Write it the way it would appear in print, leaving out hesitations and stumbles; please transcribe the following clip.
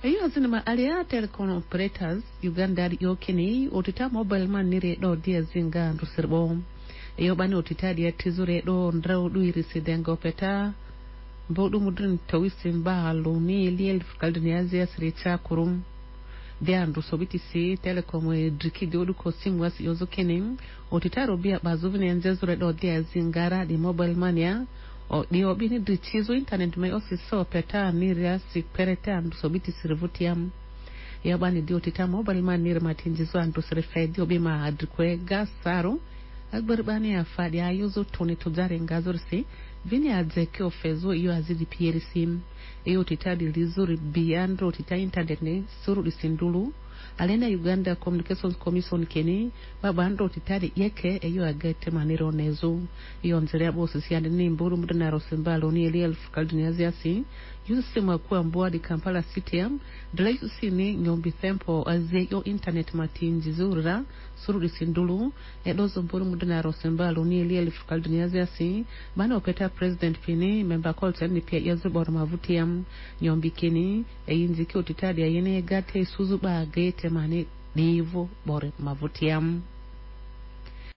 Ayo zinema alia telecom operators Uganda yokini otita mobile man nire do dia zinga ndusirbo. Ayo bani otita dia tizure do ndrau du irisidengo peta. Bodu mudrin tawisimba aloni liel kalduniazia sricha kurum. Dia ndusobiti si telecom driki diodu ko simwas yozo kening otita robia bazuvine nzezure do dia zingara di mobile mania. O di obini drichizo internet may office peta niria si pereta ndusobiti sirivutiam. Yabani di otita mobile man nir matinjizo andusirifedi obima adrikwe gas saro. Agbarbani ya fadi ya yuzo toni tujari ngazursi vini adzeke ofezo iyo azidi pierisi iyo titadi lizuri biyandro tita internet ne suru lisindulu alena Uganda Communications Commission keni babandro titadi yeke iyo agete maniro nezo iyo nzere bosi siyande ni mburu mudana rosimbalo ni elf kalduniaziasi yusema kuwa mbuadi Kampala City dalayu sini nyombi tempo aze yo internet matinjizura suru lisindulu edozo mburu mudana rosimbalo ni elf kalduniaziasi bana opeta president pini member calls ni pia yazu bora mavutiam nyombi keni eyinziki otitadi ayene gate suzuba gate mane divo bora mavutiam.